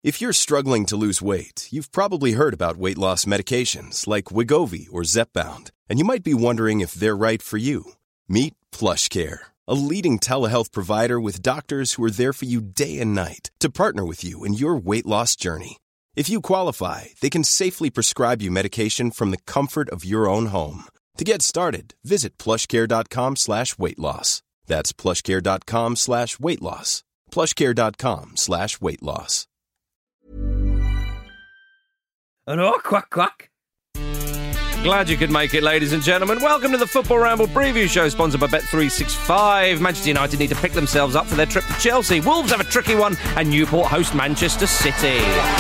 If you're struggling to lose weight, you've probably heard about weight loss medications like Wegovy or Zepbound, and you might be wondering if they're right for you. Meet PlushCare, a leading telehealth provider with doctors who are there for you day and night to partner with you in your weight loss journey. If you qualify, they can safely prescribe you medication from the comfort of your own home. To get started, visit plushcare.com/weightloss. That's plushcare.com/weightloss. plushcare.com/weightloss. Oh, quack, quack. Glad you could make it, ladies and gentlemen. Welcome to the Football Ramble preview show, sponsored by Bet365. Manchester United need to pick themselves up for their trip to Chelsea. Wolves have a tricky one, and Newport host Manchester City.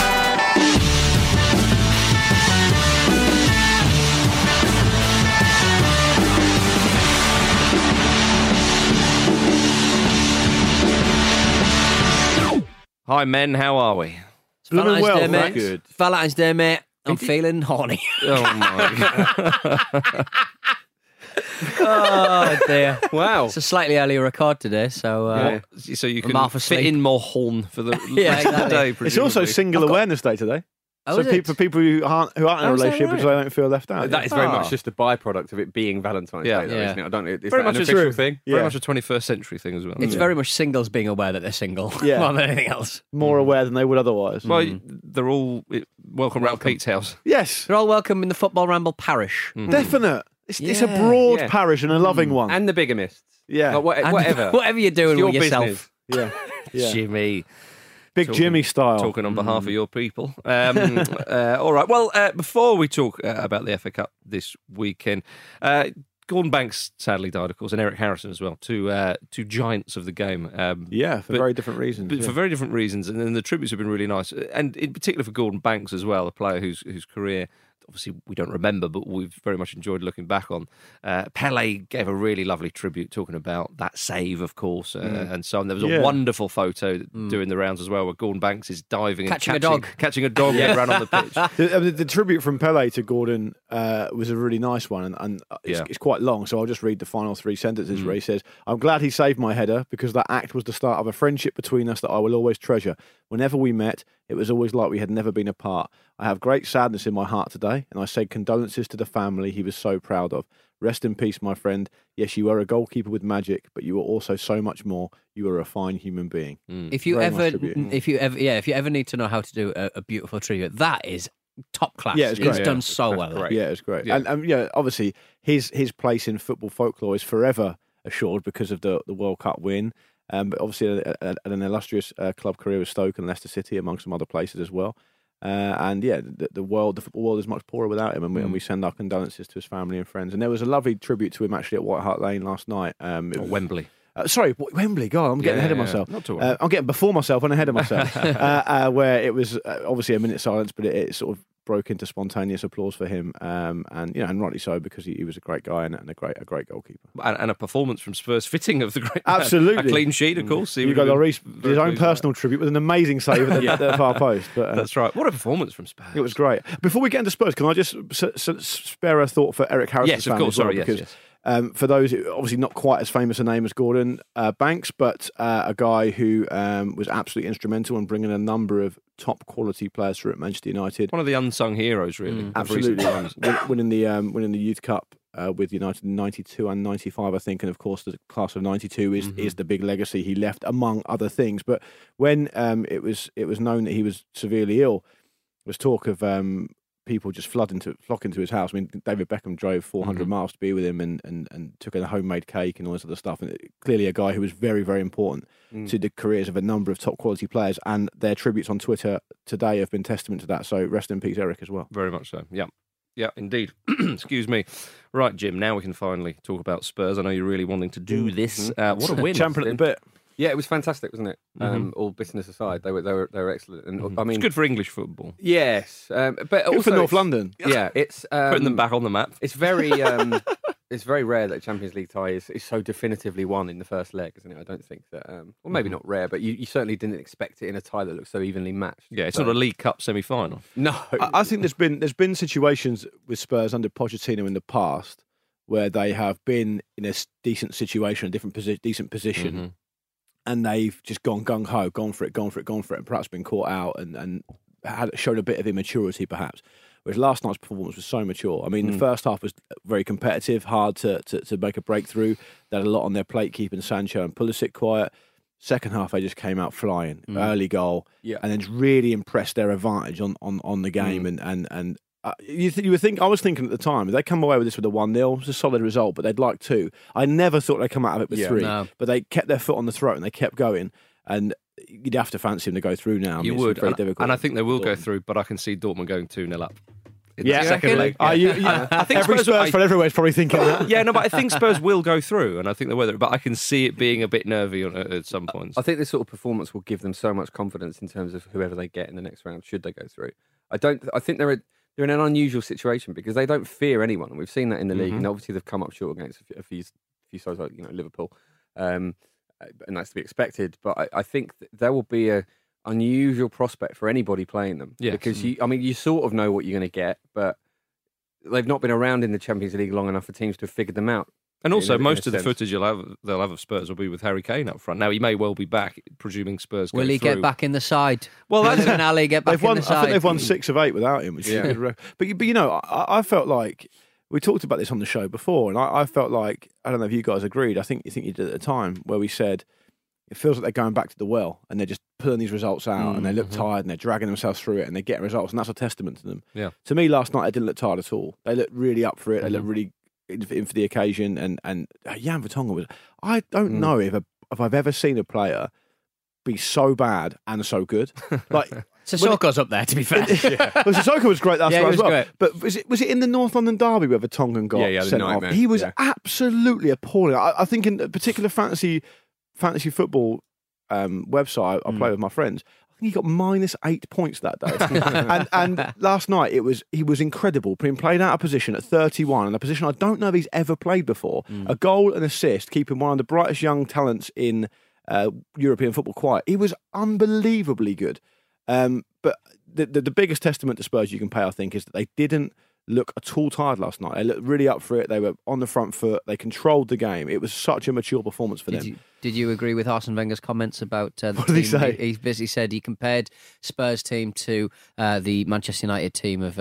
Hi, men. How are we? Valentine's Day, mate. Good. Valentine's Day, mate. I'm feeling horny. Oh, my God. Oh, dear. Wow. It's a slightly earlier record today, so... So you I'm can half fit asleep. in more horn for the Yeah, rest of the exactly. day, It's also presumably. Single Awareness Day today. Oh, So is it? for people who aren't in a Oh, is that relationship because they right? don't feel left out. That is very much just a byproduct of it being Valentine's Yeah. Day, though, Yeah. isn't it? I don't. Is Very that much an a official true thing? Very Yeah. much a 21st century thing as well. It's very much singles being aware that they're single, Yeah. more than anything else. more aware than they would otherwise. Well, they're all welcome round Pete's house. Yes, They're all welcome in the Football Ramble parish. definite. It's a Yeah. broad Yeah. parish and a loving one. And the bigamists. Yeah. Like, And whatever. whatever you're doing It's your with yourself. business. yeah, yeah. Jimmy. Big Talking- Jimmy style. Talking on behalf of your people. All right. Well, before we talk about the FA Cup this weekend, Gordon Banks sadly died, of course, and Eric Harrison as well, two giants of the game. Yeah, for But- very different reasons. But yeah. for very different reasons, and then the tributes have been really nice, and in particular for Gordon Banks as well, a player whose career obviously we don't remember, but we've very much enjoyed looking back on. Pele gave a really lovely tribute, talking about that save, of course, and so on. There was a Yeah. wonderful photo doing the rounds as well, where Gordon Banks is diving Catching a and dog. catching a dog that ran on the pitch. The tribute from Pele to Gordon was a really nice one, and it's quite long, so I'll just read the final three sentences where he says, "I'm glad he saved my header because that act was the start of a friendship between us that I will always treasure. Whenever we met, it was always like we had never been apart. I have great sadness in my heart today, and I say condolences to the family he was so proud of. Rest in peace, my friend. Yes, you were a goalkeeper with magic, but you were also so much more. You were a fine human being." If you Very ever, nice tribute. if you ever need to know how to do a beautiful tribute, that is top class. Yeah, it's great. done so well. great. Yeah, it's great. Yeah. And obviously his place in football folklore is forever assured because of the World Cup win. But obviously an illustrious club career with Stoke and Leicester City, among some other places as well. And yeah, the football world is much poorer without him, and we send our condolences to his family and friends. And there was a lovely tribute to him actually at White Hart Lane last night. Wembley. Sorry, Wembley. God, I'm getting ahead of myself. Not to worry. I'm getting before myself and ahead of myself. Where it was obviously a minute silence, but it sort of broke into spontaneous applause for him, and and rightly so, because he was a great guy and a great goalkeeper. And a performance from Spurs fitting of the great man. Absolutely. A clean sheet, of course. Hugo Lloris, his own personal tribute with an amazing save at the far post. But That's right. What a performance from Spurs. it was great. Before we get into Spurs, can I just spare a thought for Eric Harrison's Yes, of family course. as well? Sorry, yes, because yes. for those obviously not quite as famous a name as Gordon Banks, but a guy who was absolutely instrumental in bringing a number of top quality players through at Manchester United. One of the unsung heroes, really. of recent Absolutely, times. winning the Youth Cup with United in '92 and '95, I think, and of course the class of '92 is the big legacy he left, among other things. But when it was known that he was severely ill, there was talk of people just flock into his house. I mean, David Beckham drove 400 miles to be with him and took a homemade cake and all this other stuff. And clearly a guy who was very, very important to the careers of a number of top quality players. And their tributes on Twitter today have been testament to that. So rest in peace, Eric, as well. Very much so. Yeah. Yeah, indeed. Excuse me. Right, Jim, now we can finally talk about Spurs. I know you're really wanting to do this. What a win. Champion at the bit. Yeah, it was fantastic, wasn't it? All business aside, they were excellent. And I mean, It's good for English football. yes, but Good also for North it's- London. Yeah, it's Putting them back on the map. It's very it's very rare that a Champions League tie is so definitively won in the first leg, isn't it? I don't think that, well, maybe not rare, but you certainly didn't expect it in a tie that looks so evenly matched. Yeah, it's So- not a League Cup semi-final. No, I think there's been situations with Spurs under Pochettino in the past where they have been in a decent situation, a decent position, and they've just gone gung-ho, gone for it, and perhaps been caught out and showed a bit of immaturity, perhaps. Whereas last night's performance was so mature. I mean, the first half was very competitive, hard to make a breakthrough. They had a lot on their plate, keeping Sancho and Pulisic quiet. Second half, they just came out flying. Early goal, and then really impressed their advantage on the game. And you would think, I was thinking at the time, if they come away with this with a 1-0, it's a solid result, but they'd like 2. I never thought they'd come out of it with 3, but they kept their foot on the throat and they kept going. And you'd have to fancy them to go through now. You would, very difficult. And I think they will go through, but I can see Dortmund going 2-0 up. In the second leg. I think every Spurs fan everywhere is probably thinking that. Yeah, no, but I think Spurs will go through, and I think they will. But I can see it being a bit nervy at some points. I think this sort of performance will give them so much confidence in terms of whoever they get in the next round, should they go through. I think they're in an unusual situation because they don't fear anyone, and we've seen that in the league. And obviously, they've come up short against a few sides like Liverpool, and that's to be expected. But I think there will be a unusual prospect for anybody playing them because you sort of know what you're going to get, but they've not been around in the Champions League long enough for teams to have figured them out. And also, most of the footage they'll have of Spurs will be with Harry Kane up front. Now, he may well be back, presuming Spurs go Will he through. get back in the side? Well, that's Will Ali get back in the side? I think they've won 6 of 8 without him, which is a good record. But I felt like we talked about this on the show before, and I felt like, I don't know if you guys agreed. I think you did at the time, where we said it feels like they're going back to the well and they're just pulling these results out and they look tired and they're dragging themselves through it and they're getting results, and that's a testament to them. Yeah. To me, last night, they didn't look tired at all. They looked really up for it. They looked really in for the occasion. And Jan Vertonghen was... I don't know if I've ever seen a player be so bad and so good. Like Sissoko's up there, to be fair. Well, Sissoko was great last night as well. Great. But was it in the North London derby where Vertonghen got sent off? He was absolutely appalling. I think in a particular fantasy football website I play with my friends, I think he got -8 points that day. and last night he was incredible, being played out of position at 31, in a position I don't know if he's ever played before. A goal and assist, keeping one of the brightest young talents in European football quiet. He was unbelievably good. But the biggest testament to Spurs you can pay, I think, is that they didn't look at all tired last night. They looked really up for it. They were on the front foot. They controlled the game. It was such a mature performance for them. Did you agree with Arsene Wenger's comments about the what team? Did he say? He basically said he compared Spurs team to the Manchester United team of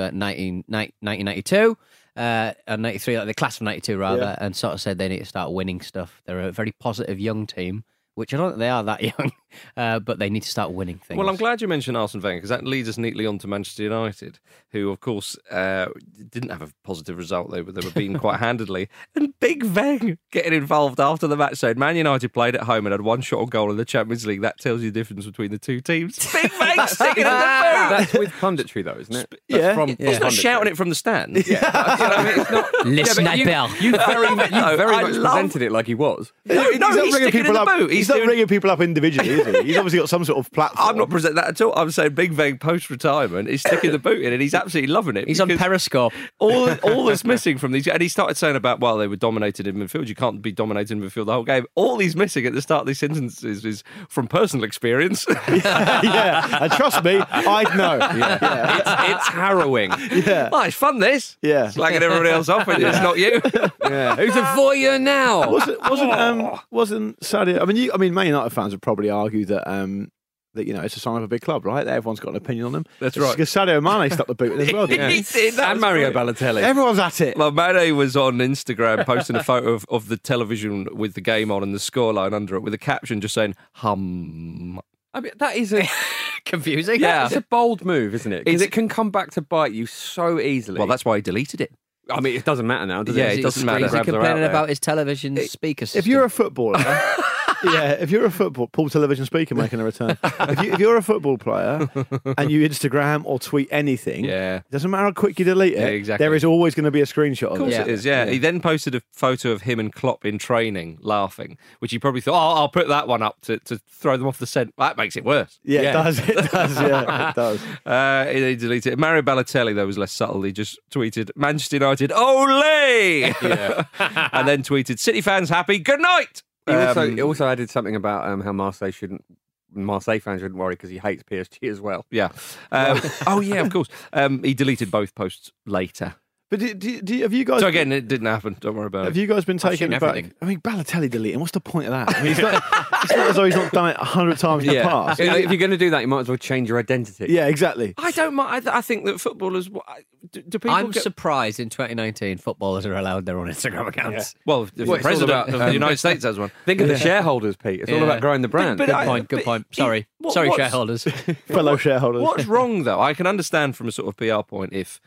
1992 and 93, like the class of 92 rather, and sort of said they need to start winning stuff. They're a very positive young team, which I don't think they are that young, but they need to start winning things. Well, I'm glad you mentioned Arsene Wenger, because that leads us neatly on to Manchester United, who, of course, didn't have a positive result. They were beaten quite handedly. And Big Veng getting involved after the match said, Man United played at home and had one shot on goal in the Champions League. That tells you the difference between the two teams. Big Veng sticking in the boot! That's with punditry, though, isn't it? He's not shouting it from the stand. It's not... Listen, Bell. You very much presented it like he was. He's sticking in the boot. He's not ringing people up individually, is he? He's obviously got some sort of platform. I'm not presenting that at all. I'm saying Big Veng post-retirement is sticking the boot in and he's absolutely loving it. He's on Periscope. All that's missing from these... And he started saying about, well, they were dominated in midfield. You can't be dominated in midfield the whole game. All he's missing at the start of these sentences is from personal experience. And trust me, I'd know. It's harrowing. Yeah. Oh, it's fun, this. Yeah. Slagging everybody else off when it's not you. Who's a voyeur now? Wasn't Sadio... I mean, Man United fans would probably argue that it's a sign of a big club, right? Everyone's got an opinion on them. That's right. Because Sadio Mane stuck the boot in as well, didn't he? He did. And Mario Balotelli. Everyone's at it. Well, Mane was on Instagram posting a photo of the television with the game on and the scoreline under it with a caption just saying, hum. I mean, that is a... Confusing. Yeah, it's a bold move, isn't it? Because it can come back to bite you so easily. Well, that's why he deleted it. I mean, it doesn't matter now, does it? Yeah, it doesn't matter. Is he complaining about his television speaker system? If you're a footballer... if you're a Paul television speaker making a return. If you're a football player and you Instagram or tweet anything, it doesn't matter how quick you delete it. Yeah, exactly. There is always going to be a screenshot of it. Of course it is, yeah. He then posted a photo of him and Klopp in training, laughing, which he probably thought, I'll put that one up to throw them off the scent. That makes it worse. Yeah, it does. It does. He deleted it. Mario Balotelli, though, was less subtle. He just tweeted, Manchester United, ole! And then tweeted, City fans happy, good night! He also added something about how Marseille fans shouldn't worry because he hates PSG as well. Yeah. Of course. He deleted both posts later. But have you guys? So again, it didn't happen. Don't worry about Have it. you guys been taken seen back? everything. I mean, Balotelli deleting. What's the point of that? I mean, it's not as though he's not done it 100 times in the past. If you're going to do that, you might as well change your identity. Yeah, exactly. I don't mind. I think that footballers. Do people I'm get... surprised in 2019 footballers are allowed their own Instagram accounts. Well, if the Well, it's all president about, of the United States has one. Think of the shareholders, Pete. It's all Yeah. about growing the brand. But Good point. Sorry, what's- shareholders. Fellow shareholders. What's wrong, though? I can understand from a sort of PR point if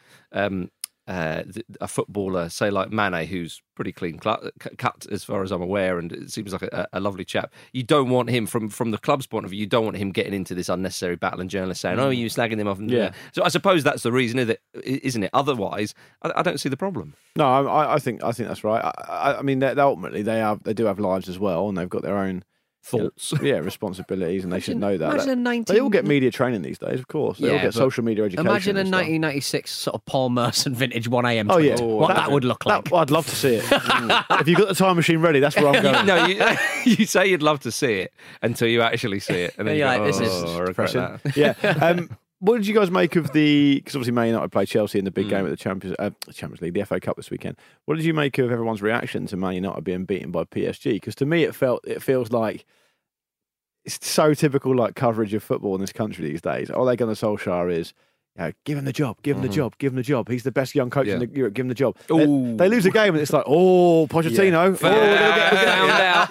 a footballer, say like Mane, who's pretty clean cut as far as I'm aware, and it seems like a lovely chap. You don't want him, from the club's point of view, you don't want him getting into this unnecessary battle and journalists saying, oh, you're slagging them off. Yeah. So I suppose that's the reason, isn't it? Otherwise, I don't see the problem. No, I think that's right. I mean, they ultimately they do have lives as well, and they've got their own Thoughts. responsibilities, and they should know that. Imagine a 19... They all get media training these days, of course. They all Yeah, get but social media education. Imagine a and stuff. 1996 sort of Paul Merson vintage 1am. Oh yeah, what that would look like. I'd love to see it. If you've got the time machine ready, that's where I'm going. No, you say you'd love to see it until you actually see it, and then You're you go, like, this is I regret that. Yeah. What did you guys make of because obviously Man United played Chelsea in the big game at the Champions League, the FA Cup this weekend. What did you make of everyone's reaction to Man United being beaten by PSG? Because to me, it feels like it's so typical like coverage of football in this country these days. Ole Gunnar Solskjaer is, give him the job, give him the job, give him the job. He's the best young coach in Europe, give him the job. They lose a game and it's like, Pochettino. Found out.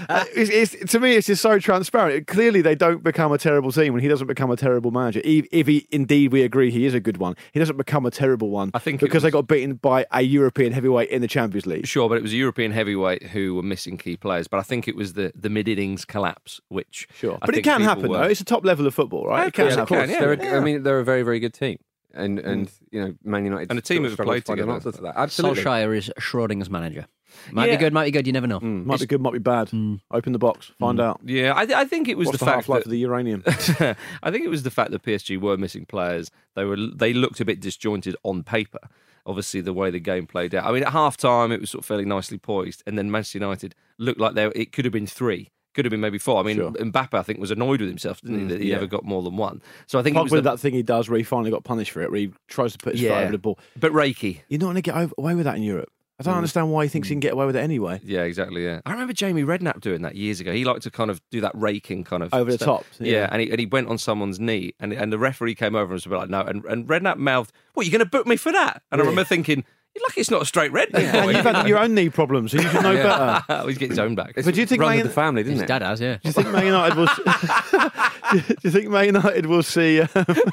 To me, it's just so transparent. Clearly, they don't become a terrible team when he doesn't become a terrible manager. If we agree he is a good one, he doesn't become a terrible one. I think because they got beaten by a European heavyweight in the Champions League. Sure, but it was a European heavyweight who were missing key players. But I think it was the mid-innings collapse, which But it can happen, though. It's a top level of football, right? It can Yeah, happen. of course. They're a very, very good team. And Man United And a team sort of that have played struggle to find an together. answer to that. Absolutely. Solskjaer is Schrodinger's manager. Might be good, you never know. Might be good, might be bad. Open the box, find out. Yeah, I think it was What's the the fact half-life that of the uranium? I think it was the fact that PSG were missing players. They looked a bit disjointed on paper. Obviously, the way the game played out. I mean, at half time, it was sort of fairly nicely poised, and then Manchester United looked like it could have been 3. Could have been maybe 4. I mean, Mbappe, I think, was annoyed with himself, didn't he, that he never got more than 1. So I think it was that thing he does where he finally got punished for it, where he tries to put his foot over the ball. But Reiki. You're not going to get away with that in Europe. I don't understand why he thinks he can get away with it anyway. Yeah, exactly. Yeah, I remember Jamie Redknapp doing that years ago. He liked to kind of do that raking kind of over the top. Yeah, and he went on someone's knee, and the referee came over and was a bit like, no, and Redknapp mouthed, "What, you're going to book me for that?" And I remember thinking, "You're lucky it's not a straight red." And you've had your own knee problems, so you should know better. He's getting his own back. But do you think Run with the family, didn't His it? dad has, yeah. Do you think Man United will? Do you think Man United will see?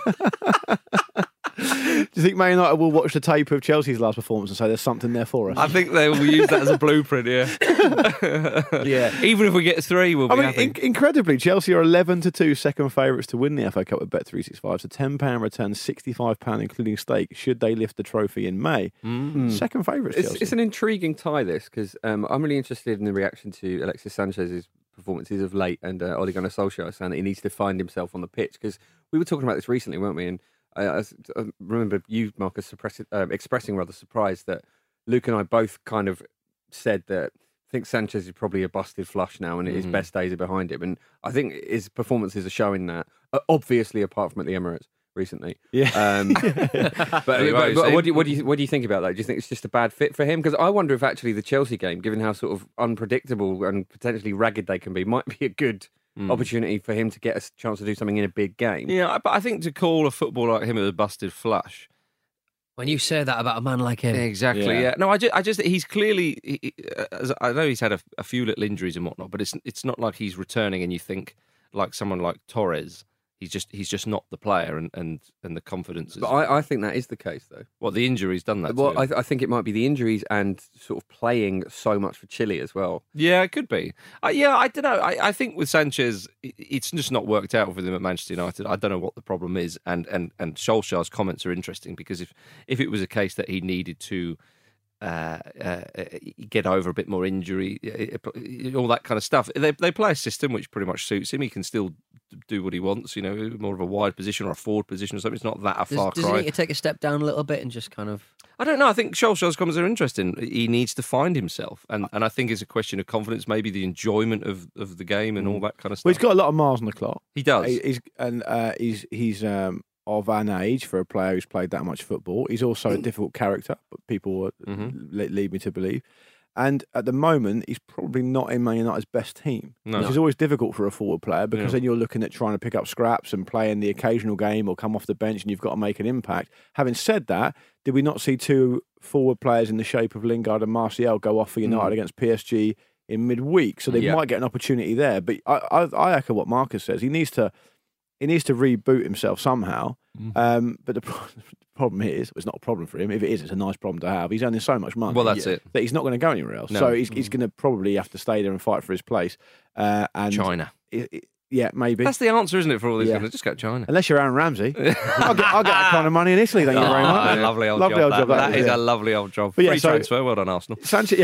Do you think Man United will watch the tape of Chelsea's last performance and say there's something there for us? I think they will use that as a blueprint. Yeah. Even if we get 3, we'll be happy. Incredibly, Chelsea are 11-2 second favourites to win the FA Cup with Bet365. So £10 return, £65 including stake. Should they lift the trophy in May? Second favourites. Chelsea. It's an intriguing tie, this, because I'm really interested in the reaction to Alexis Sanchez's performances of late, and Ole Gunnar Solskjaer saying that he needs to find himself on the pitch. Because we were talking about this recently, weren't we? And I remember you, Marcus, expressing rather surprised that Luke and I both kind of said that I think Sanchez is probably a busted flush now, and his best days are behind him. And I think his performances are showing that. Obviously, apart from at the Emirates recently. Yeah. But what do you think about that? Do you think it's just a bad fit for him? Because I wonder if actually the Chelsea game, given how sort of unpredictable and potentially ragged they can be, might be a good opportunity for him to get a chance to do something in a big game. Yeah, but I think to call a footballer like him a busted flush. When you say that about a man like him. Exactly, yeah. No, I just he's clearly, I know he's had a few little injuries and whatnot, but it's not like he's returning and you think like someone like Torres, he's just not the player and the confidence. But I think that is the case, though. What, the injuries done that? Well, to him? I think it might be the injuries and sort of playing so much for Chile as well. Yeah, it could be. Yeah, I don't know. I think with Sanchez, it's just not worked out with him at Manchester United. I don't know what the problem is, and Solskjaer's comments are interesting because if it was a case that he needed to get over a bit more injury, all that kind of stuff. They play a system which pretty much suits him. He can still do what he wants, more of a wide position or a forward position or something. It's not that a far Does cry. he need to take a step down a little bit and just kind of... I don't know. I think Solskjaer's comments are interesting. He needs to find himself, and I think it's a question of confidence, maybe the enjoyment of the game and all that kind of stuff. Well, he's got a lot of miles on the clock. He does. He's of an age for a player who's played that much football. He's also a difficult character, but people lead me to believe. And at the moment, he's probably not in Man United's best team, which is always difficult for a forward player because then you're looking at trying to pick up scraps and play in the occasional game or come off the bench and you've got to make an impact. Having said that, did we not see two forward players in the shape of Lingard and Martial go off for United against PSG in midweek? So they might get an opportunity there. But I echo what Marcus says. He needs to reboot himself somehow. But the problem is, it's not a problem for him. If it is, it's a nice problem to have. He's earning so much money. Well, that's it. That he's not going to go anywhere else. No. So he's going to probably have to stay there and fight for his place. And China. Yeah, maybe. That's the answer, isn't it, for all these Yeah. guys? Just go to China. Unless you're Aaron Ramsey. I'll get that kind of money in Italy, thank you very much. Lovely old job. That is yeah. a lovely old job. But yeah, Free so- transfer. Well done, Arsenal.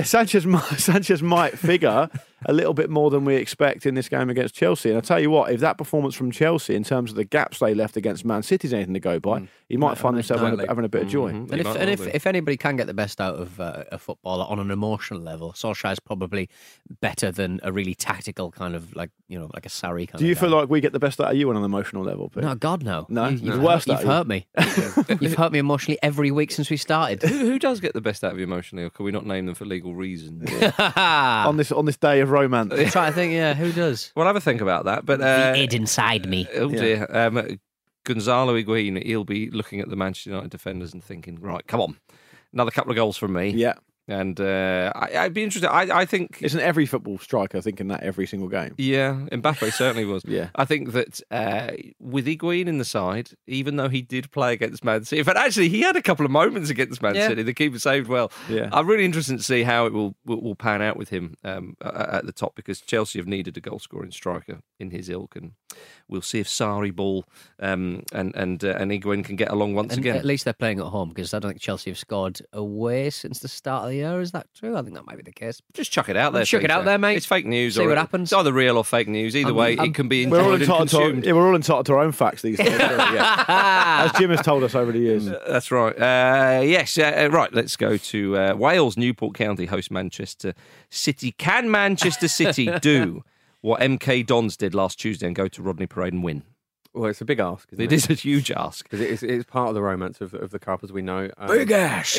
Sanchez might figure a little bit more than we expect in this game against Chelsea. And I'll tell you what, if that performance from Chelsea in terms of the gaps they left against Man City is anything to go by, he might find himself having a bit of joy. And if anybody can get the best out of a footballer on an emotional level, Solskjaer's probably better than a really tactical kind of like a Sarri kind of Do you guy. feel like we get the best out of you on an emotional level, Pete? No, God, no. No? You've Worst you've out of you. hurt me. You've hurt me emotionally every week since we started. Who does get the best out of you emotionally, or can we not name them for legal reasons? on this day of romance. I'm trying to think, who does? We'll have a think about that. But The id inside me. oh dear, Gonzalo Higuain, he'll be looking at the Manchester United defenders and thinking, right, come on, another couple of goals from me. Yeah. And I'd be interested. I think Isn't every football striker thinking that every single game? yeah, Mbappe certainly was. Yeah. I think that with Higuain in the side, even though he did play against Man City, but actually he had a couple of moments against Man City. The keeper saved well. Yeah. I'm really interested to see how it will pan out with him at the top, because Chelsea have needed a goal scoring striker in his ilk, and we'll see if Sarri Ball and Higuain can get along once And again. at least they're playing at home, because I don't think Chelsea have scored away since the start of the year. Is that true? I think that might be the case. Just chuck it out there. Chuck it out Peter. there, mate. It's fake news. See or what happens. It's either real or fake news. Either way, it can be We're all enjoyed and entitled consumed. we're all entitled to our own facts these days. As Jim has told us over the years. That's right. Yes, right. Let's go to Wales. Newport County host Manchester City. Can Manchester City do what MK Dons did last Tuesday and go to Rodney Parade and win? Well, it's a big ask. Isn't It is a huge ask. Because it's part of the romance of the Cup, as we know. Ass.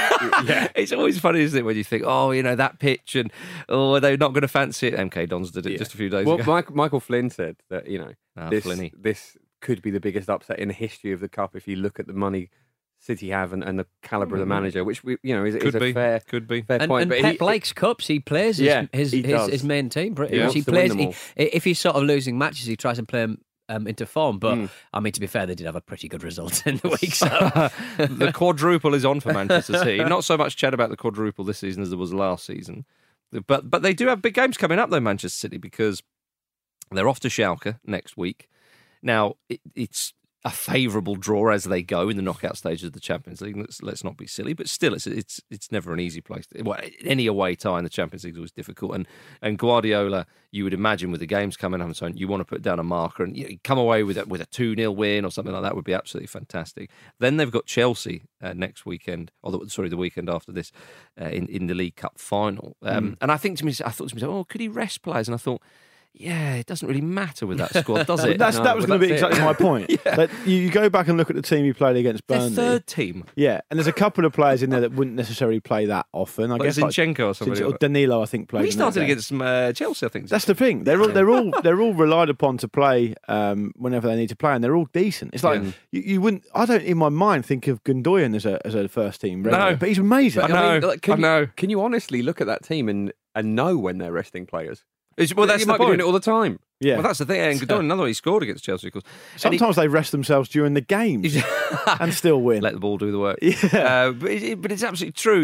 It's always funny, isn't it, when you think, that pitch, and they're not going to fancy it. MK Dons did it just a few days ago. Michael Flynn said that Flinny. this could be the biggest upset in the history of the Cup if you look at the money City have and the calibre of the manager, which is a fair Could be. fair And point. But Pep likes cups. He plays his main team pretty He much. He wants to win plays. them all. If he's sort of losing matches, he tries to play them into form. But I mean, to be fair, they did have a pretty good result in the week. So The quadruple is on for Manchester City. Not so much chat about the quadruple this season as there was last season. But they do have big games coming up, though, Manchester City, because they're off to Schalke next week. Now, it's a favourable draw as they go in the knockout stages of the Champions League. Let's not be silly, but still, it's never an easy place. Any away tie in the Champions League is always difficult. And Guardiola, you would imagine, with the games coming up and so on, you want to put down a marker and you come away with a 2-0 win or something like that would be absolutely fantastic. Then they've got Chelsea next weekend, the weekend after this, in the League Cup final. And I thought to myself, oh, could he rest players? And I thought, yeah, it doesn't really matter with that squad, does it? That was going to be exactly my point. That you go back and look at the team you played against Their Burnley. third team. Yeah, and there's a couple of players in there that wouldn't necessarily play that often. I Like guess Zinchenko or somebody. or Danilo, I think, played. He in that started game. against Chelsea, I think. That's the thing. They're all relied upon to play whenever they need to play, and they're all decent. It's like you wouldn't. I don't in my mind think of Gundogan as a first team regular, No. but he's amazing. I know. Can you honestly look at that team and know when they're resting players? Well, that's you the might be point. doing it all the time. Yeah. Well, that's the thing. And Gundogan, another way, he scored against Chelsea, of course. Sometimes they rest themselves during the games and still win. Let the ball do the work. Yeah. But it's absolutely true.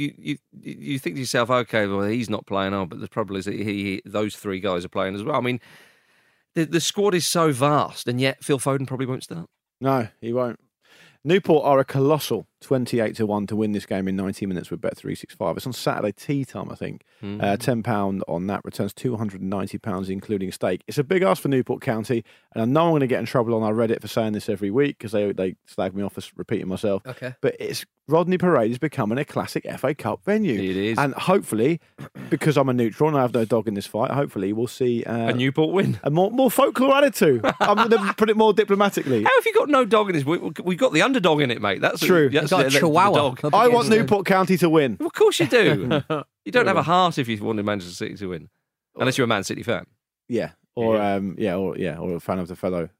You think to yourself, okay, well, he's not playing on, but the problem is that those three guys are playing as well. I mean, the squad is so vast, and yet Phil Foden probably won't start. No, he won't. Newport are a colossal 28-1 to win this game in 90 minutes with Bet365. It's on Saturday tea time, I think. £10 on that returns £290, including stake. It's a big ask for Newport County, and I know I'm going to get in trouble on our Reddit for saying this every week because they slag me off for repeating myself. Okay. But it's Rodney Parade is becoming a classic FA Cup venue. It is. And hopefully, because I'm a neutral and I have no dog in this fight, hopefully we'll see a Newport win. a more folklore added to. I'm going to put it more diplomatically. How have you got no dog in this? We've got the underdog in it, mate. That's True. That's Got a the chihuahua. dog. Up I against want them. Newport County to win. Of course you do. You don't have a heart if you wanted Manchester City to win, unless you're a Man City fan. Yeah, or a fan of the fellow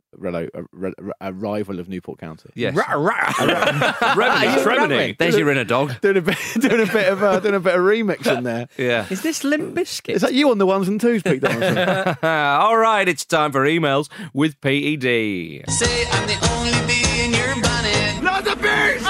a rival of Newport County. Yes. Remini. Tremini. There's your inner dog. Doing a bit of remix in there. Yeah. Is this Limp Bizkit? Is that you on the ones and twos, Pete Donaldson? All right, it's time for emails with PED. Say I'm the only bee in your bonnet. Not the bees!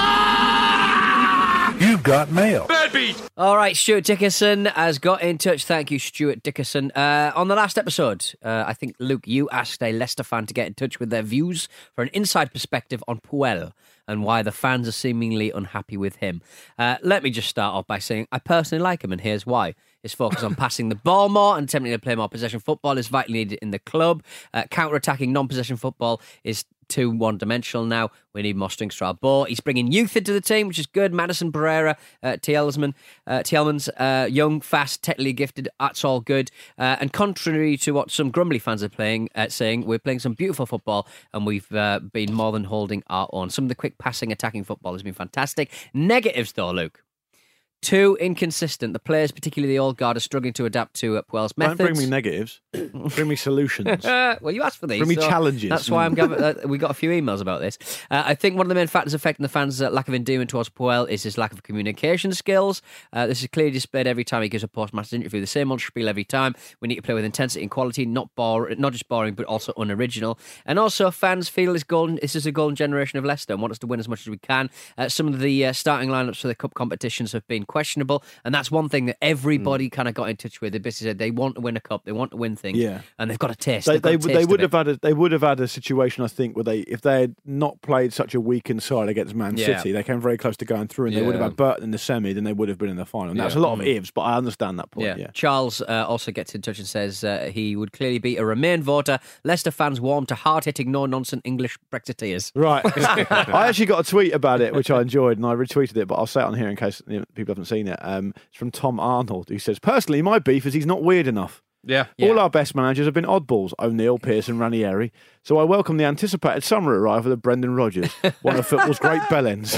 You've got mail. All right, Stuart Dickerson has got in touch. Thank you, Stuart Dickerson. On the last episode, I think, Luke, you asked a Leicester fan to get in touch with their views for an inside perspective on Puel and why the fans are seemingly unhappy with him. Let me just start off by saying I personally like him, and here's why. His focus on passing the ball more and attempting to play more possession football is vitally needed in the club. Counter-attacking non-possession football is too one-dimensional now. We need more strings to our bow. He's bringing youth into the team, which is good. Madison, Pereira, Tielmans, young, fast, technically gifted. That's all good. And contrary to what some grumbly fans are saying, we're playing some beautiful football, and we've been more than holding our own. Some of the quick passing, attacking football has been fantastic. Negatives, though, Luke. Too inconsistent. The players, particularly the old guard, are struggling to adapt to Puel's methods. Don't bring me negatives. Bring me solutions. Well, you asked for these. Bring me challenges. That's why we got a few emails about this. I think one of the main factors affecting the fans' lack of endearment towards Puel is his lack of communication skills. This is clearly displayed every time he gives a post-match interview. The same old spiel every time. We need to play with intensity and quality, not just boring, but also unoriginal. And also, fans feel this is a golden generation of Leicester and want us to win as much as we can. Some of the starting lineups for the cup competitions have been questionable, and that's one thing that everybody kind of got in touch with. They basically said they want to win a cup, they want to win things, and they've got a taste. They would have had a situation, I think, where if they had not played such a weakened side against Man City, they came very close to going through, and they would have had Burton in the semi, then they would have been in the final. And that's a lot of ifs, but I understand that point. Yeah. Charles also gets in touch and says he would clearly be a Remain voter. Leicester fans warm to hard-hitting, no-nonsense English Brexiteers. Right. I actually got a tweet about it, which I enjoyed, and I retweeted it, but I'll say it on here in case people haven't seen it. It's from Tom Arnold, who says, personally, my beef is he's not weird enough. Yeah. All our best managers have been oddballs, O'Neill, Pearson, Ranieri. So I welcome the anticipated summer arrival of Brendan Rodgers, one of football's great bellends.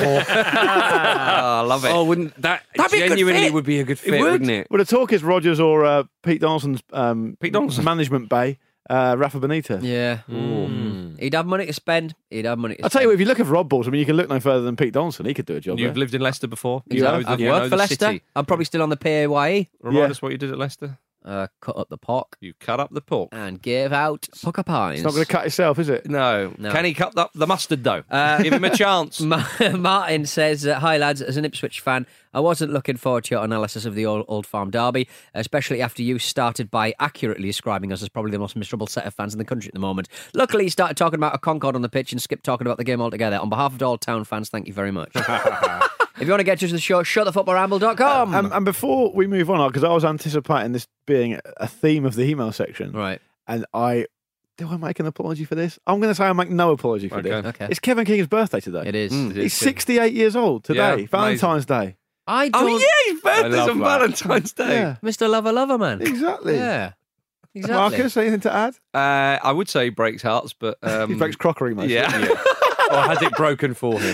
I love it. Oh, wouldn't that That'd be a good genuinely fit. would be a good fit, wouldn't it? Well, the talk is Rodgers or Pete Donaldson's management bay, Rafa Benitez. Yeah. He'd have money to spend. I'll tell you what, if you look at Rod Balls, I mean, you can look no further than Pete Donaldson. He could do a job. You've there. lived in Leicester before. I've worked for Leicester. City. I'm probably still on the PAYE. Remind us what you did at Leicester. Cut up the pork You cut up the pork. and gave out pucker pies. It's not going to cut itself, is it? No. Can he cut up the mustard, though? Give him a chance. Martin says, hi lads, as an Ipswich fan, I wasn't looking forward to your analysis of the Old Farm derby, especially after you started by accurately describing us as probably the most miserable set of fans in the country at the moment. Luckily, you started talking about a Concord on the pitch and skipped talking about the game altogether. On behalf of all town fans, thank you very much. If you want to get to the show, shutthefootballramble.com. And before we move on, because I was anticipating this being a theme of the email section, Right. and do I make an apology for this? I'm going to say I make no apology for this. Okay. It's Kevin King's birthday today. It is. He's 68 years old today, Yeah, Valentine's Day. I don't... Oh, yeah, his birthday's love on that. Valentine's Day. Yeah, Mr. Lover, man. exactly. Yeah. Exactly. Marcus, anything to add? I would say he breaks hearts, but... He breaks crockery, mostly. yeah. Or has it broken for him?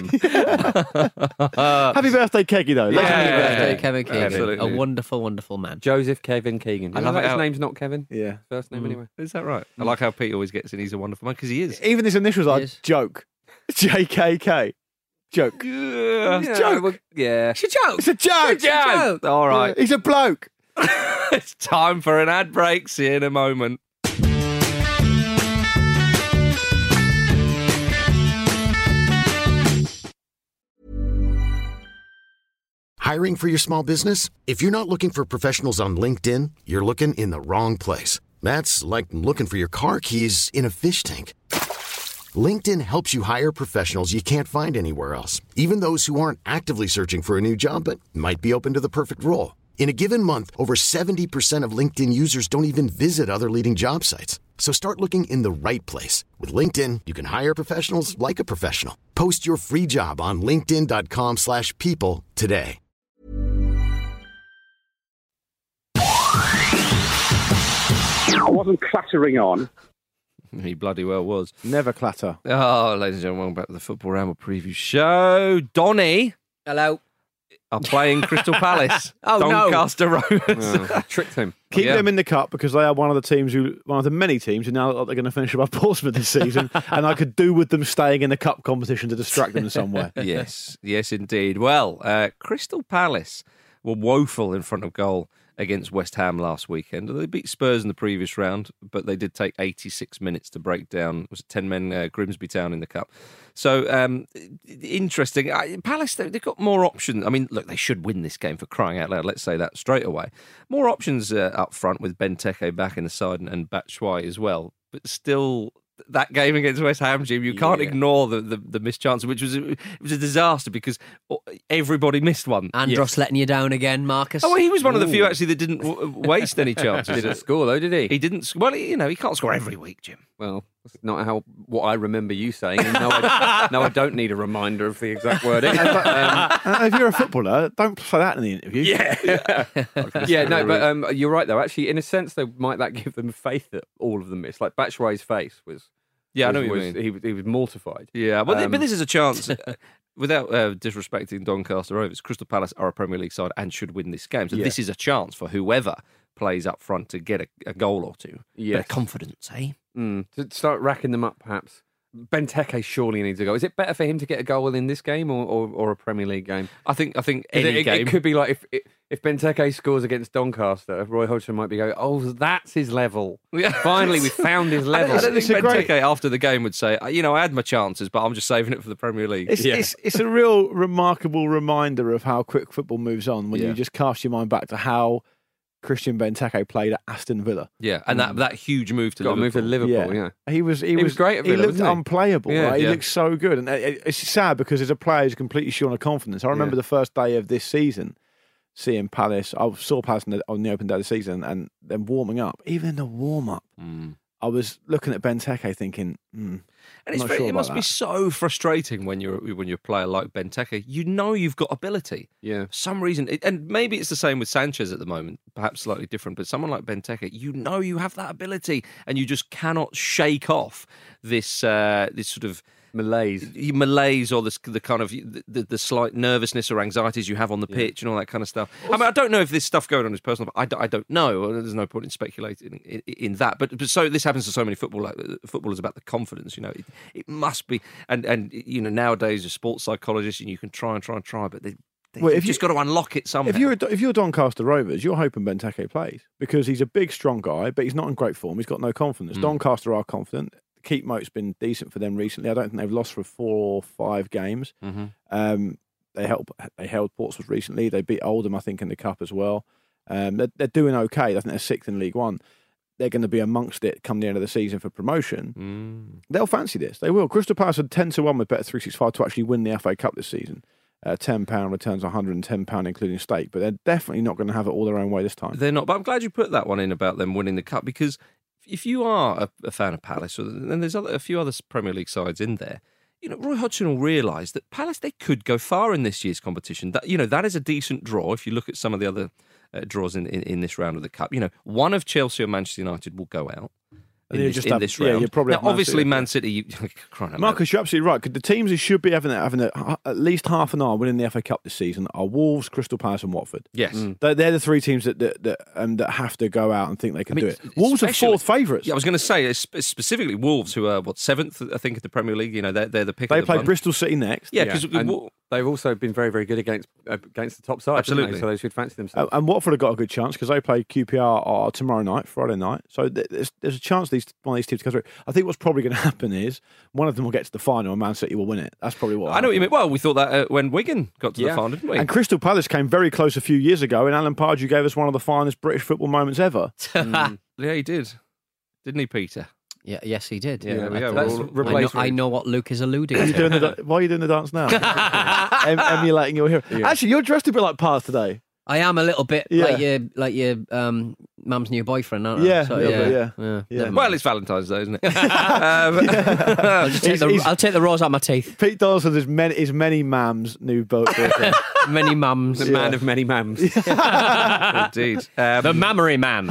Happy birthday, Keggy, though. Yeah. Happy Yeah. birthday, Kevin Keegan. Absolutely. A wonderful, wonderful man. Joseph Kevin Keegan. I I love love it his how- name's not Kevin. Yeah. First name anyway. Is that right? I like how Pete always gets in. He's a wonderful man, because he is. Even his initials are Yes. joke. JKK. Joke. It's Yeah, well, yeah. It's a joke. It's a joke. joke. All right. He's a bloke. It's time for an ad break. See you in a moment. Hiring for your small business? If you're not looking for professionals on LinkedIn, you're looking in the wrong place. That's like looking for your car keys in a fish tank. LinkedIn helps you hire professionals you can't find anywhere else, even those who aren't actively searching for a new job but might be open to the perfect role. In a given month, over 70% of LinkedIn users don't even visit other leading job sites. So start looking in the right place. With LinkedIn, you can hire professionals like a professional. Post your free job on linkedin.com/people today. I wasn't clattering on. He bloody well was. Never clatter. Oh, ladies and gentlemen, welcome back to the Football Ramble preview show. Donny Hello. are playing Crystal Palace. Oh, no. Doncaster Rovers. I tricked him. Keep Yeah. them in the cup because they are one of the many teams who now look like they're going to finish above Portsmouth this season, and I could do with them staying in the cup competition to distract them in some way. Yes, indeed. Well, Crystal Palace were woeful in front of goal against West Ham last weekend. They beat Spurs in the previous round, but they did take 86 minutes to break down. It was 10 men Grimsby Town in the cup. So, interesting. Palace, they've got more options. I mean, look, they should win this game for crying out loud. Let's say that straight away. More options up front with Benteke back in the side and Batshuayi as well. But still, that game against West Ham, Jim, you can't ignore the missed chance, which was a disaster because everybody missed one. Andros letting you down again, Marcus. Oh, well, he was one of the few actually that didn't waste any chances. Didn't score though, did he? He didn't. Well, he can't score every week, Jim. Well, that's not what I remember you saying. And no, I don't need a reminder of the exact wording. If you're a footballer, don't say that in the interview. But you're right though. Actually, in a sense, though, might that give them faith that all of them missed? Like Batshuayi's face was. Yeah, I know what you mean. He was mortified. Yeah, but this is a chance. Without disrespecting Doncaster Rovers, Crystal Palace are a Premier League side and should win this game. So this is a chance for whoever plays up front to get a goal or two. Yes. Bit of confidence, eh? To start racking them up, perhaps. Benteke surely needs a goal. Is it better for him to get a goal in this game or a Premier League game? I think any game. It could be like if Benteke scores against Doncaster, Roy Hodgson might be going, "Oh, that's his level. Yeah. Finally, we found his level." I don't think Benteke after the game would say, I had my chances, but I'm just saving it for the Premier League. It's a real remarkable reminder of how quick football moves on when you just cast your mind back to how Christian Benteke played at Aston Villa. Yeah, and that huge move to Liverpool. Move to Liverpool, yeah. He was great at Villa, he looked wasn't he? unplayable, Yeah, right? He yeah. looked so good. And it's sad because as a player, he's completely shorn of confidence. I remember the first day of this season, seeing Palace. I saw Palace on the open day of the season and then warming up. Even in the warm-up, I was looking at Benteke thinking, And it must be so frustrating when you're a player like Benteke. You know you've got ability. Yeah. For some reason, and maybe it's the same with Sanchez at the moment, perhaps slightly different, but someone like Benteke, you know you have that ability and you just cannot shake off this sort of malaise or the kind of the slight nervousness or anxieties you have on the pitch and all that kind of stuff. I mean, I don't know if this stuff going on is personal. I don't know. There's no point in speculating in that. But so this happens to so many footballers about the confidence. It must be. And nowadays you're sports psychologists and you can try, but you've just got to unlock it somehow. If you're Doncaster Rovers, you're hoping Benteke plays because he's a big, strong guy, but he's not in great form. He's got no confidence. Doncaster are confident. Keep Moat's been decent for them recently. I don't think they've lost for 4 or 5 games. They held Portsmouth recently. They beat Oldham, I think, in the cup as well. They're doing okay. I think they're 6th in League One. They're going to be amongst it come the end of the season for promotion. They'll fancy this. They will. Crystal Palace had 10-1 with Bet365 to actually win the FA Cup this season. £10 returns £110, including stake. But they're definitely not going to have it all their own way this time. They're not. But I'm glad you put that one in about them winning the cup because if you are a fan of Palace, and there's a few other Premier League sides in there, Roy Hodgson will realise that Palace, they could go far in this year's competition. That is a decent draw if you look at some of the other draws in this round of the cup. One of Chelsea or Manchester United will go out. In this round. You're probably now, obviously, Man City. Marcus, you're absolutely right. Because the teams who should be having at least half an hour winning the FA Cup this season are Wolves, Crystal Palace, and Watford. Yes, they're the 3 teams that have to go out and think they can do it. Wolves are 4th favourites. Yeah, I was going to say specifically Wolves, who are 7th, I think, at the Premier League. They're the pick. They of the play bunch. Bristol City next. Yeah, because they've also been very, very good against the top side. Absolutely, so they should fancy themselves. And Watford have got a good chance because they play QPR tomorrow night, Friday night. So there's a chance one of these teams goes through. I think what's probably going to happen is one of them will get to the final and Man City will win it. That's probably what I know what you mean. Well, we thought that when Wigan got to the final, didn't we? And Crystal Palace came very close a few years ago, and Alan Pardew gave us one of the finest British football moments ever. Yeah, he did. Didn't he, Peter? Yeah, yes, he did. Yeah, there we go. That's We're all- replaced. I know what Luke is alluding You to. doing why are you doing the dance now? Emulating your hero. Actually, you're dressed a bit like Paz today. I am a little bit Yeah. like your mum's new boyfriend, aren't I? Yeah, a little bit, yeah. Never Yeah. mind. Well, it's Valentine's Day, isn't it? I'll just take He's- I'll take the rose out of my teeth. Pete Donaldson is many mams' new boyfriend. Many mums. The man of many mams. Indeed. The mammary man.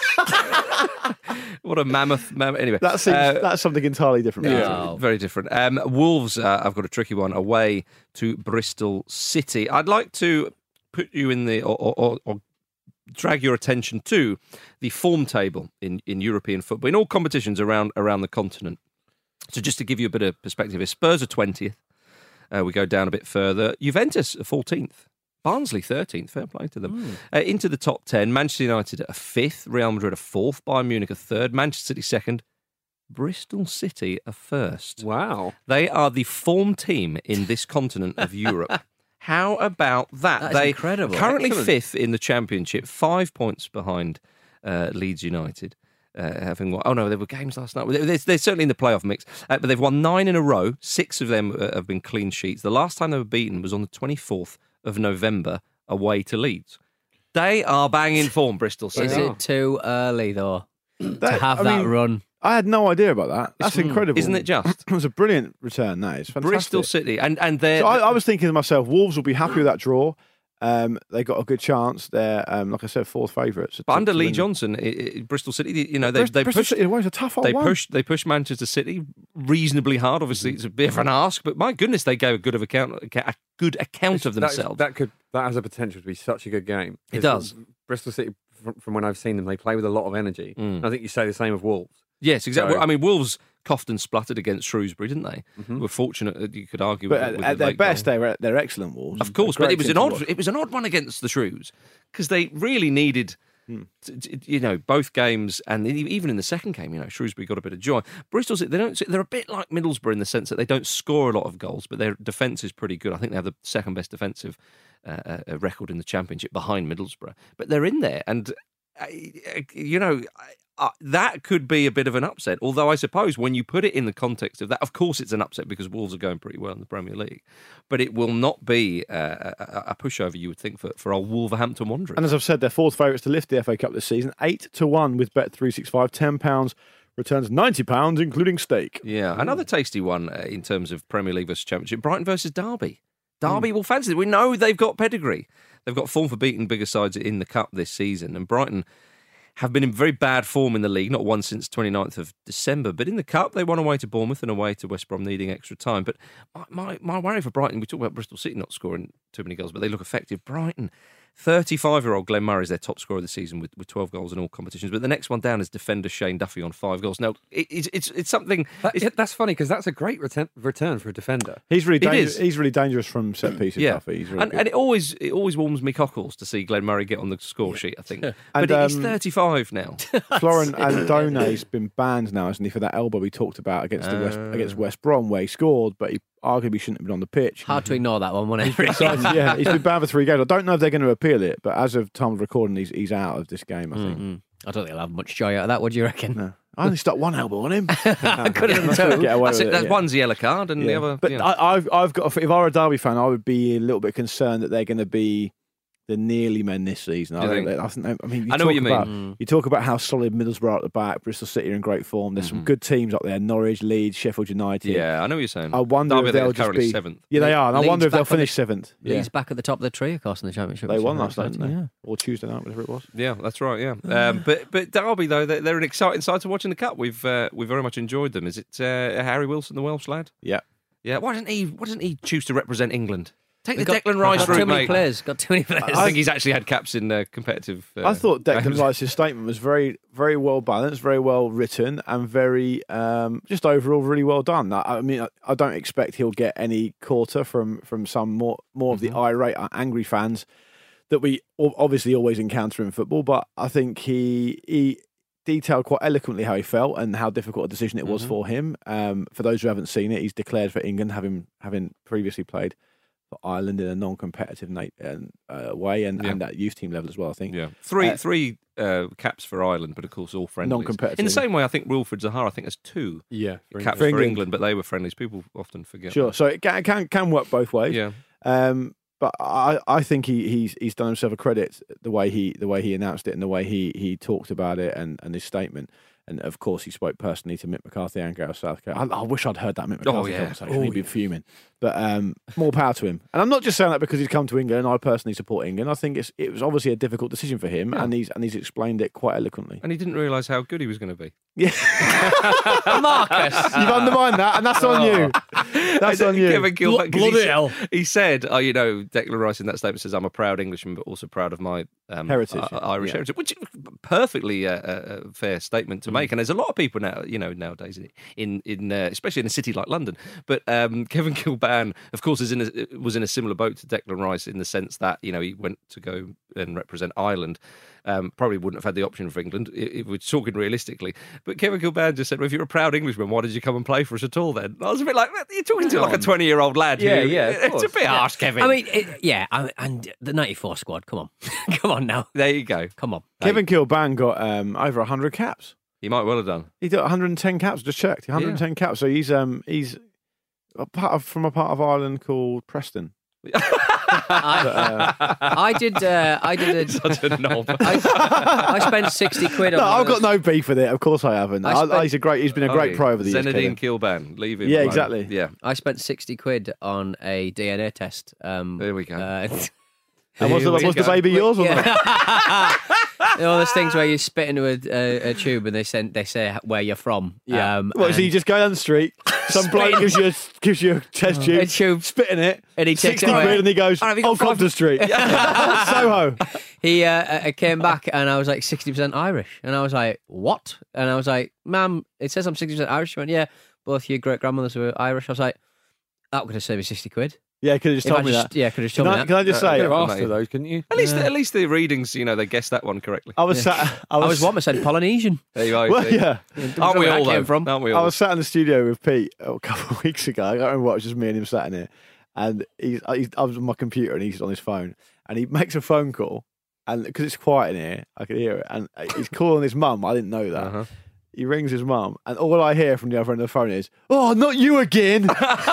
What a mammoth. Anyway, That's something entirely different. Yeah. very different. Wolves, I've got a tricky one, away to Bristol City. I'd like to put you in the, or drag your attention to the form table in European football, in all competitions around the continent. So just to give you a bit of perspective, here, Spurs are 20th. We go down a bit further. Juventus are 14th. Barnsley 13th, fair play to them. Into the top 10, Manchester United are 5th, Real Madrid are 4th, Bayern Munich are 3rd, Manchester City 2nd, Bristol City are 1st. Wow. They are the form team in this continent of Europe. How about that? That is incredible. Currently Excellent. 5th in the Championship, 5 points behind Leeds United. Having won, oh no, there were games last night. They're certainly in the playoff mix, but they've won 9 in a row. 6 of them have been clean sheets. The last time they were beaten was on the 24th of November away to Leeds. They are banging form, Bristol City. Is it too early though to have I that mean, run? I had no idea about that. That's incredible. Isn't it just? It was a brilliant return, that is. Fantastic. Bristol City, and they're... So I was thinking to myself, Wolves will be happy with that draw. They got a good chance. They're, like I said, 4th favourites. But under Lee Johnson, Bristol City, you know, they Bristol pushed. City, it's a tough old one. They pushed Manchester City reasonably hard. Obviously, it's a bit of an ask, but my goodness, they gave a good account of themselves. That has a potential to be such a good game. It does. Bristol City, from when I've seen them, they play with a lot of energy. And I think you say the same of Wolves. Yes, exactly. So- I mean, Wolves coughed and spluttered against Shrewsbury, didn't they? We're fortunate that you could argue. But with at the their late best, goal. they're excellent Wolves. Of course, They're but great team to watch. it was an odd one against the Shrews because they really needed, both games, and even in the second game, Shrewsbury got a bit of joy. Bristol, they're a bit like Middlesbrough in the sense that they don't score a lot of goals, but their defence is pretty good. I think they have the second best defensive record in the Championship behind Middlesbrough, but they're in there, and that could be a bit of an upset. Although I suppose when you put it in the context of that, of course it's an upset because Wolves are going pretty well in the Premier League. But it will not be a pushover, you would think, for old Wolverhampton Wanderers. And as I've said, they're 4th favourites to lift the FA Cup this season. 8-1 with Bet365. £10 returns £90, including stake. Yeah, another tasty one in terms of Premier League versus Championship. Brighton versus Derby. Derby will fancy it. We know they've got pedigree. They've got form for beating bigger sides in the Cup this season. And Brighton have been in very bad form in the league, not won since 29th of December. But in the Cup, they won away to Bournemouth and away to West Brom, needing extra time. But my worry for Brighton, we talk about Bristol City not scoring too many goals, but they look effective. Brighton, 35-year-old Glenn Murray is their top scorer of the season with 12 goals in all competitions. But the next one down is defender Shane Duffy on 5 goals. Now, it's something... That's funny because that's a great return for a defender. He's really It dangerous. is. He's really dangerous from set pieces. Yeah, Duffy. He's really good. and it always warms me cockles to see Glenn Murray get on the score sheet, I think. But And, he's 35 now. Florent Andone's been banned now, hasn't he, for that elbow we talked about against West Brom, where he scored, but he arguably shouldn't have been on the pitch. Hard to ignore that one, wasn't it? Yeah, he's been banned for 3 games. I don't know if they're going to appeal it, but as of time of recording, he's out of this game, I think. I don't think he'll have much joy out of that. What do you reckon? No. I only stuck one elbow on him. I could have done Get away That's with it. it, That yeah. one's a yellow card, and the Yeah. other. But you know. I've got. If I were a Derby fan, I would be a little bit concerned that they're going to be the nearly men this season. Do you think? I mean, I know what you talk mean. about- You talk about how solid Middlesbrough are at the back. Bristol City are in great form. There's some good teams up there: Norwich, Leeds, Sheffield United. Yeah, I know what you're saying. I wonder Derby, if they'll they're just currently be 7th. Yeah, they are. And I Leeds wonder if they'll back on finish 7th. Yeah, Leeds back at the top of the tree, of course, in the Championship. they which won is last night, exciting, didn't they? yeah. Or Tuesday night, whatever it was. Yeah, that's right. Yeah, but Derby though they're an exciting side to watch in the Cup. We've very much enjoyed them. Is it Harry Wilson, the Welsh lad? Yeah. Yeah. Why doesn't he choose to represent England? Take We've the got- Declan Rice got route, too many mate. players. Got too many players. I think he's actually had caps in competitive. I thought Declan games. Rice's statement was very, very well balanced, very well written, and very just overall really well done. I mean, I don't expect he'll get any quarter from some more of the irate, angry fans that we obviously always encounter in football. But I think he detailed quite eloquently how he felt and how difficult a decision it was for him. For those who haven't seen it, he's declared for England, having previously played Ireland in a non-competitive way, and at youth team level as well. I think. Yeah, three caps for Ireland, but of course all friendlies. Non-competitive. In the same way, I think Wilfred Zaha, I think, has 2 caps for England, but they were friendlies. People often forget. Sure, that. so it can work both ways. Yeah. But I think he's done himself a credit the way he announced it and the way he talked about it and his statement. And of course, he spoke personally to Mick McCarthy and Gareth Southgate. I wish I'd heard that Mick McCarthy conversation. He'd be fuming. But more power to him. And I'm not just saying that because he's come to England. I personally support England. I think it was obviously a difficult decision for him, and he's explained it quite eloquently. And he didn't realise how good he was going to be. Yeah, Marcus, you've undermined that, and that's on you. That's on you. Kevin Gilbert, bloody hell. He said, Declan Rice in that statement says, "I'm a proud Englishman, but also proud of my heritage, Irish heritage," which is perfectly a fair statement to make. And there's a lot of people now, nowadays in especially in a city like London. But Kevin Kilbane, of course, was in a similar boat to Declan Rice in the sense that he went to go and represent Ireland. Probably wouldn't have had the option for England if we're talking realistically. But Kevin Kilbane just said, well, if you're a proud Englishman, why did you come and play for us at all then? I was a bit like, you're talking to like a 20-year-old lad. Yeah, It's a bit harsh, Kevin. I mean, and the 94 squad, come on. Come on now. There you go. Come on. Kevin Kilbane got over 100 caps. He might well have done. He got 110 caps, just checked. 110 caps. So he's from a part of Ireland called Preston. I did Such a knob. I spent 60 quid on No, I've got no beef with it. Of course I haven't. He's been a great pro over the years. Zenedine Kilbane, leave him. Yeah, alone. exactly. Yeah. I spent 60 quid on a DNA test. There we go. And was the baby yours or not? All those things where you spit into a tube and they say where you're from. Yeah. So you just go down the street, some bloke gives you a test tube, a tube, spit in it, and he takes 60 it away. quid, and he goes, got Compton Street, Soho. He came back and I was like 60% Irish, and I was like, what? And I was like, ma'am, it says I'm 60% Irish. She went, yeah, both your great grandmothers were Irish. I was like, that could have saved me 60 quid. Yeah, could have just told me that. Yeah, could have just told me that. Can I just say, could have asked her those, couldn't you? At least the readings, they guessed that one correctly. I was what? I said Polynesian. There you go. Well, yeah. Aren't we all, though? From? Aren't we all? I was sat in the studio with Pete a couple of weeks ago. I can't remember what, it was just me and him sat in here. And I was on my computer and he's on his phone. And he makes a phone call. And because it's quiet in here, I could hear it. And he's calling his mum. I didn't know that. Uh-huh. He rings his mum, and all I hear from the other end of the phone is, "Oh, not you again!"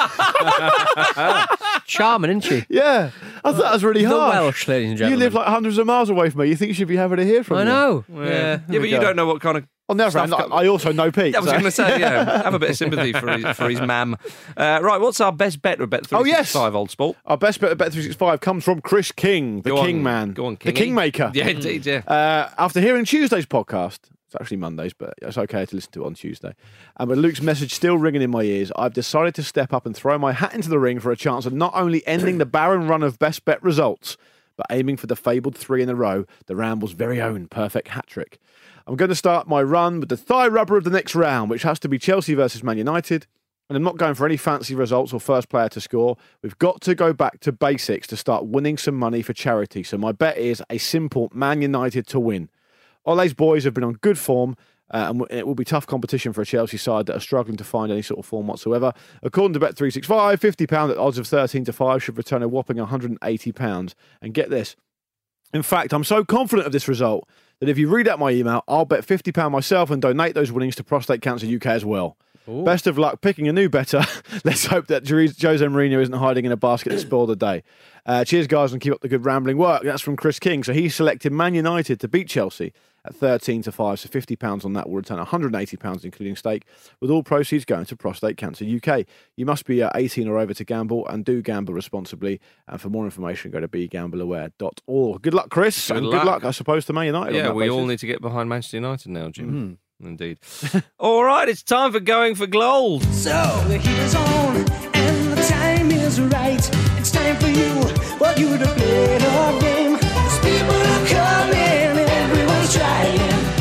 Charming, isn't she? Yeah, I thought that was really The hard. Welsh, ladies and You gentlemen. live like hundreds of miles away from me. You think you should be happy to hear from me? I know. Yeah, Yeah. but you don't know what kind of. On the other hand, I also know Pete. I was so- going to say, have a bit of sympathy for his mam. Right, what's our best bet with Bet365, Oh, yes. old sport? Our best bet at Bet365 comes from Chris King, the Go on. King Man. Go on, the Kingy. Kingmaker. Yeah, indeed, yeah. After hearing Tuesday's podcast, it's actually Mondays, but it's okay to listen to it on Tuesday. And with Luke's message still ringing in my ears, I've decided to step up and throw my hat into the ring for a chance of not only ending the barren run of best bet results, but aiming for the fabled 3 in a row, the Ramble's very own perfect hat-trick. I'm going to start my run with the thigh rubber of the next round, which has to be Chelsea versus Man United. And I'm not going for any fancy results or first player to score. We've got to go back to basics to start winning some money for charity. So my bet is a simple Man United to win. Ole's boys have been on good form, and it will be tough competition for a Chelsea side that are struggling to find any sort of form whatsoever. According to Bet365, £50 at odds of 13-5 should return a whopping £180. And get this. In fact, I'm so confident of this result that if you read out my email, I'll bet £50 myself and donate those winnings to Prostate Cancer UK as well. Ooh. Best of luck picking a new bettor. Let's hope that Jose Mourinho isn't hiding in a basket that spoiled the day. Cheers, guys, and keep up the good rambling work. That's from Chris King. So he selected Man United to beat Chelsea at 13-5. So £50 on that will return £180, including stake, with all proceeds going to Prostate Cancer UK. You must be 18 or over to gamble, and do gamble responsibly. And for more information, go to begambleaware.org. Good luck, Chris. Good luck, I suppose, to Man United. Yeah, we all need to get behind Manchester United now, Jim. Indeed. All right, it's time for Going for Gold. So the heat is on and the time is right. It's time for you to play the game. 'Cause people are coming, everyone's trying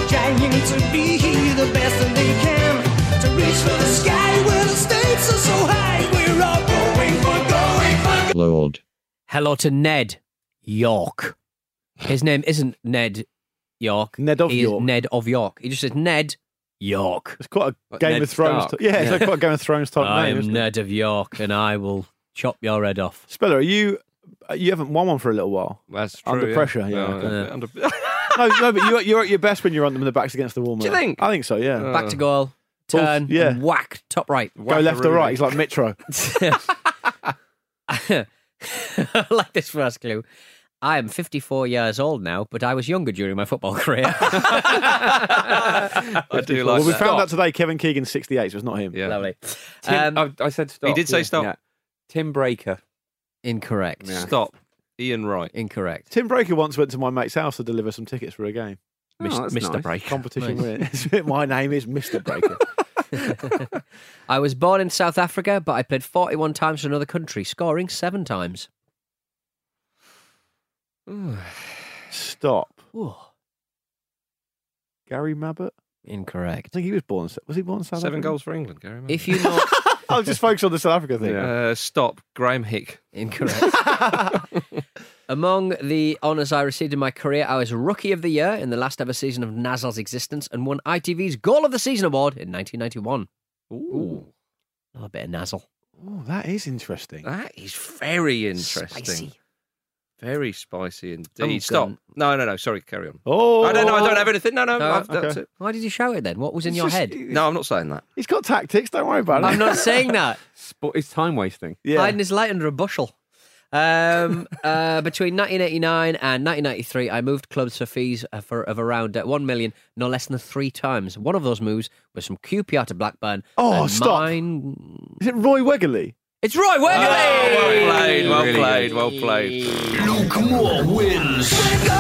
to be the best that they can. To reach for the sky where the stakes are so high. We're all going for Gold. Hello to Ned York. His name isn't Ned York. Ned of York. Ned of York. He just says Ned York. It's quite a Like Game Ned of Thrones. Stark. It's like quite a Game of Thrones type I name, am isn't Ned of York, and I will chop your head off. Speller, are you haven't won one for a little while. That's true. Under pressure, yeah. No, Okay. under- No, but you're at your best when you're on them and the back's against the wall. Do you mate. think? I think so. Yeah. Back to goal, turn, yeah. and whack, top right. Go left or right. He's like Mitro. I like this first clue. I am 54 years old now, but I was younger during my football career. I do like Well, we that. found out today Kevin Keegan's 68, so it's not him. Yeah. Lovely. I said stop. He did say Yeah. stop. Yeah. Tim Breaker. Incorrect. Yeah. Stop. Ian Wright. Incorrect. Tim Breaker once went to my mate's house to deliver some tickets for a game. that's Mr. nice. Breaker. Competition win. My name is Mr. Breaker. I was born in South Africa, but I played 41 times for another country, scoring 7 times. Stop. Ooh. Gary Mabbott? I Incorrect. think he was born. Was he born in South 7 Africa? goals for England, Gary. If you know... I'll just focus on the South Africa thing. Stop. Graham Hick. Incorrect. Among the honours I received in my career, I was Rookie of the Year in the last ever season of Nazzle's existence and won ITV's Goal of the Season award in 1991. Ooh. A little bit of Nazzle. Oh, that is interesting. That is very interesting. Spicy. Very spicy indeed. I'm Stop. No. Sorry, carry on. Oh, I don't have anything. No, No, that's okay. it. Why did you shout it then? What was in It's your just- head? No, I'm not saying that. He's got tactics. Don't worry about it. I'm not saying that. It's time wasting. Yeah. Hiding his light under a bushel. Between 1989 and 1993, I moved clubs for fees of around 1 million, no less than 3 times. One of those moves was from QPR to Blackburn. Oh, and stop. Mine... Is it Roy Wegerle? It's Roy Wegerle! Well played. Luke Moore wins.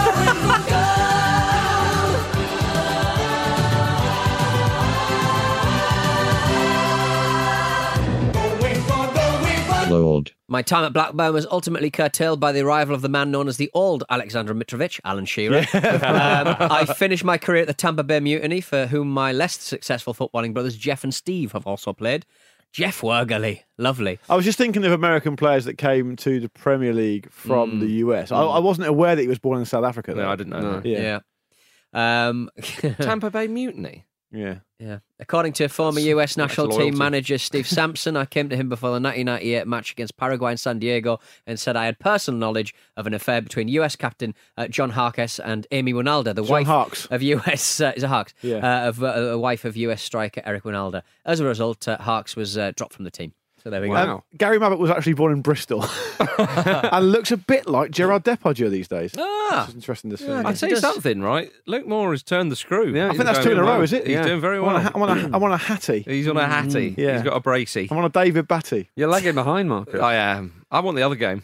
Lord. My time at Blackburn was ultimately curtailed by the arrival of the man known as the old Alexander Mitrovic, Alan Shearer. I finished my career at the Tampa Bay Mutiny, for whom my less successful footballing brothers Jeff and Steve have also played. Jeff Wegerle, lovely. I was just thinking of American players that came to the Premier League from the US. I wasn't aware that he was born in South Africa. Though. No, I didn't know that. Yeah. Tampa Bay Mutiny. Yeah. Yeah. According to former US national that's team loyalty. manager Steve Sampson, I came to him before the 1998 match against Paraguay in San Diego and said I had personal knowledge of an affair between US captain John Harkes and Amy Winalda, the John wife Harkes. of US is a Harkes, Yeah. of a wife of US striker Eric Winalda. As a result, Harkes was dropped from the team. So there we go. Wow. Gary Mabbott was actually born in Bristol and looks a bit like Gerard Depardieu these days. Ah. It's interesting to see. I'll tell you something, right? Luke Moore has turned the screw. Yeah, I think that's 2 in a row, is it? He's doing very I well. want a hattie. He's on a hattie. Yeah. He's got a bracy. I want a David Batty. You're lagging behind, Marcus. I am. I want the other game.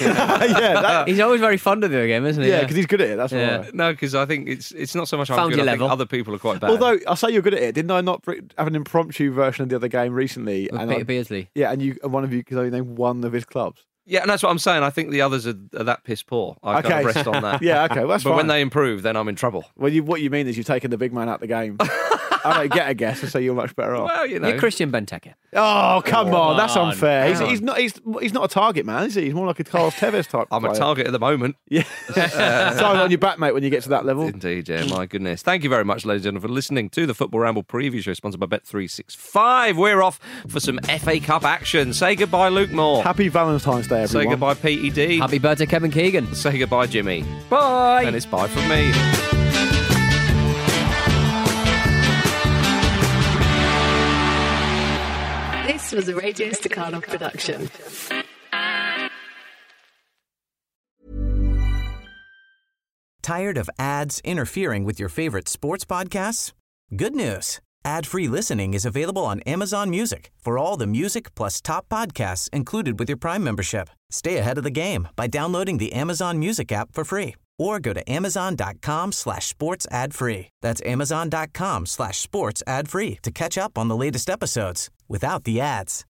He's always very fond of the game, isn't he? Yeah, because he's good at it. That's Yeah. why. No, because I think it's not so much I'm Found good. your I think level. other people are quite bad. Although I say you're good at it, didn't I not have an impromptu version of the other game recently? With And Peter I- Beardsley. yeah, and one of you could only name one of his clubs. yeah, and that's what I'm saying. I think the others are that piss poor. I've got to rest on that. Yeah, okay, well, that's But fine. when they improve, then I'm in trouble. Well, what you mean is you've taken the big man out of the game. I don't get a guess, and so you're much better off. Well, you know. You're Christian Benteke. Oh, come on, that's on. unfair. Come He's not. He's not a target man, is he? He's more like a Carlos Tevez type. I'm a player. target at the moment. Yeah, sign on your back, mate. When you get to that level. Indeed, yeah, my goodness. Thank you very much, ladies and gentlemen, for listening to the Football Ramble preview show sponsored by Bet365. We're off for some FA Cup action. Say goodbye, Luke Moore. Happy Valentine's Day, everyone. Say goodbye, PED. Happy birthday, Kevin Keegan. Say goodbye, Jimmy. Bye. And it's bye from me. This was a Radio Staccato production. Tired of ads interfering with your favorite sports podcasts? Good news. Ad-free listening is available on Amazon Music for all the music plus top podcasts included with your Prime membership. Stay ahead of the game by downloading the Amazon Music app for free or go to amazon.com/sports ad free. That's amazon.com/sports ad free to catch up on the latest episodes without the ads.